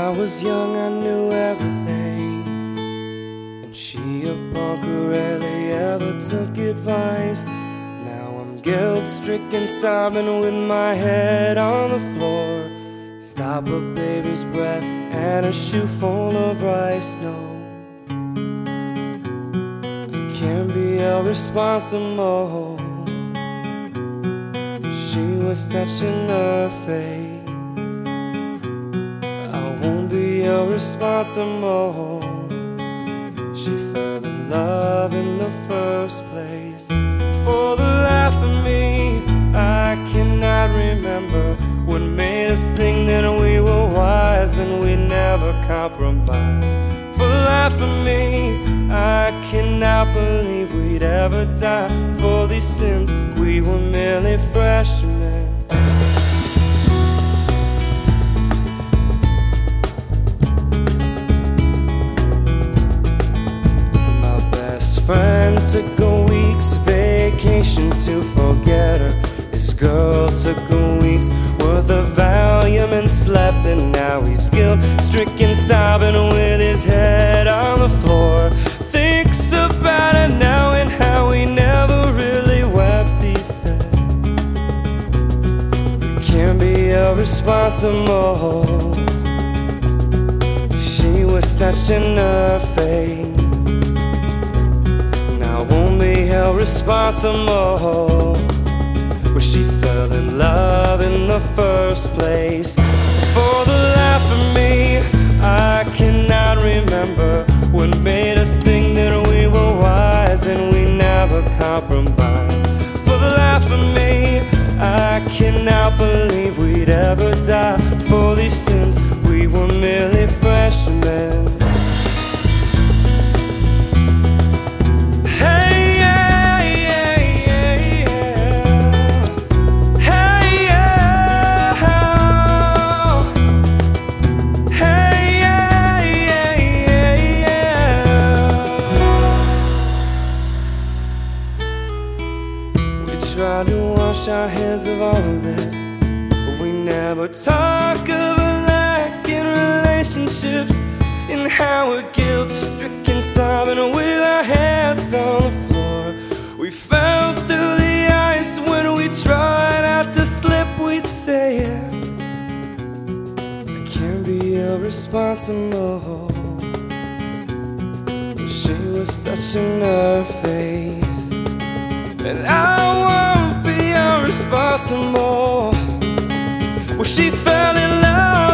was young, I knew everything, and she a punk who rarely ever took advice. Now I'm guilt-stricken, sobbing with my head on the floor. Stop a baby's breath and a shoe full of rice. No, I can't be irresponsible. She was touching her face. I won't be irresponsible. She fell in love in the first place. For the life of me, I cannot remember what made us think that we were wise and we never compromised. For the life of me, I cannot believe we'd ever die for these sins. We were merely freshmen. My best friend took a week's vacation to forget her. His girl took a week's worth of Valium and slept, and now he's guilt-stricken, sobbing with his head on the floor. Thinks about it now and how he never really wept, he said. You can't be irresponsible. She was touching her face. Now I won't be held responsible. Well, she fell in love in the first place. For the life of me, I cannot remember what made us think that we were wise and we never compromised. For the life of me, I cannot believe we'd ever die for these sins. We were merely freshmen. Try to wash our hands of all of this, but we never talk of a lack in relationships, and how we're guilt-stricken, sobbing with our heads on the floor. We fell through the ice when we tried not to slip, we'd say it. I can't be irresponsible. She was touching her face, and I won't be irresponsible. Well, she fell in love